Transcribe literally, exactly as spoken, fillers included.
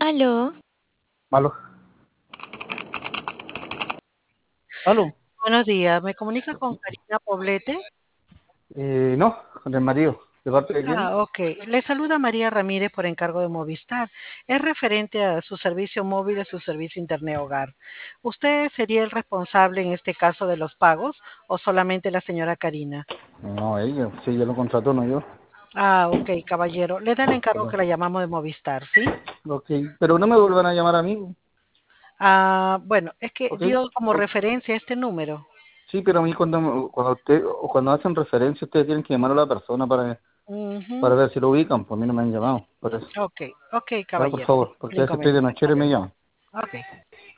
Aló, Aló, aló. Buenos días, ¿me comunica con Karina Poblete? Eh, no, con el marido. ¿De parte de quién? Ah, ok. Le saluda María Ramírez por encargo de Movistar. Es referente a su servicio móvil y su servicio Internet Hogar. ¿Usted sería el responsable en este caso de los pagos o solamente la señora Karina? No, ella. Sí, yo lo contrató, no yo. Ah, ok, caballero. Le da el encargo Perdón. que la llamamos de Movistar, ¿sí? Ok, pero no me vuelvan a llamar a mí. Ah, bueno, es que Ok. dio como O- referencia este número. Sí, pero a mí cuando, cuando usted, o cuando hacen referencia, ustedes tienen que llamar a la persona para, para Ujú. ver si lo ubican. Pues a mí no me han llamado. Por eso. Ok, ok, Ya, por caballero. favor, El porque a veces estoy de inconveniente. nochero y me llaman. Ok.